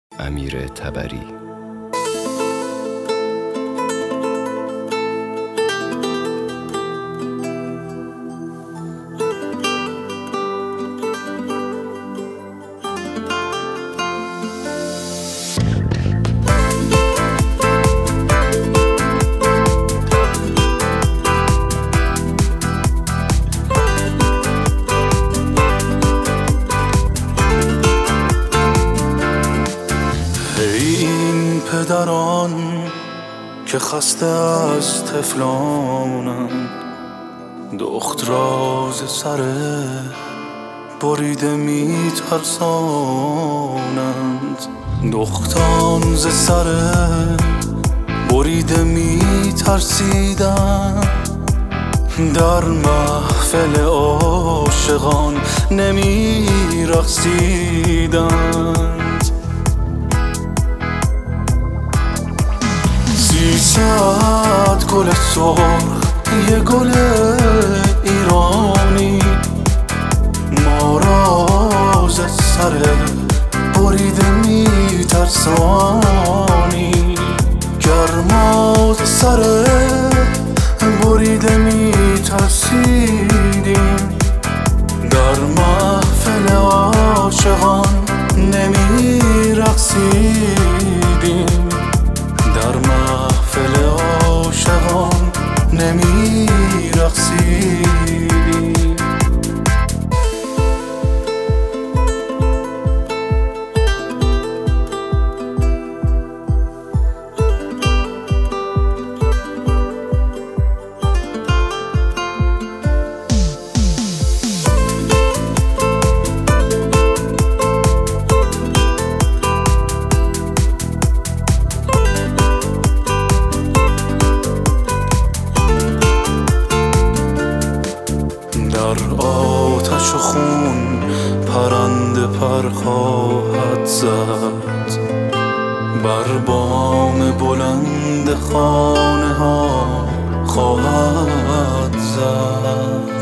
امیر طبری. پدران که خسته از طفلانند، دختر را ز سر بریده می ترسانند. دختان ز سر بریده می ترسیدند، در محفل عاشقان نمی رقصیدند. 300 گل سرخ، یه گل ایرانی، ما را ز سر بریده می ترسانی. گرما ز سر بریده می ترسیدیم، در محفل عاشقان نمی رقصیدیم، در محفل عاشقان نمی رقصیدیم. در آتش و خون پرنده پر خواهد زد، بر بام بلند خانه ها خواهد زد.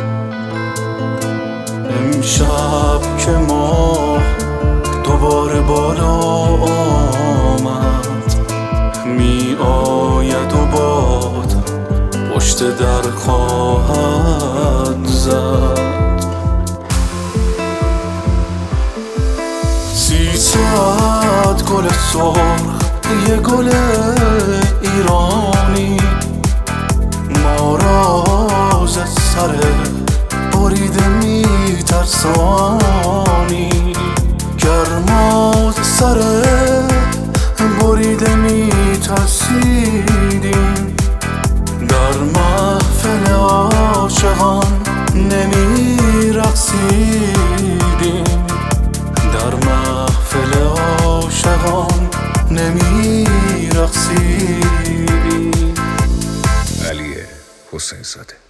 امشب که ماه دوباره بالا آمد، می آید و باد پشت در خواهد زد. 300 گل سرخ، یه گل ایرانی، ما را ز سر بریده می ترسانی. گرما ز سر بریده می ترسیدیم، در محفل عاشقان نمی رقصیدیم، در محفل عاشقان نمی رقصیدیم. علی حسین زاده.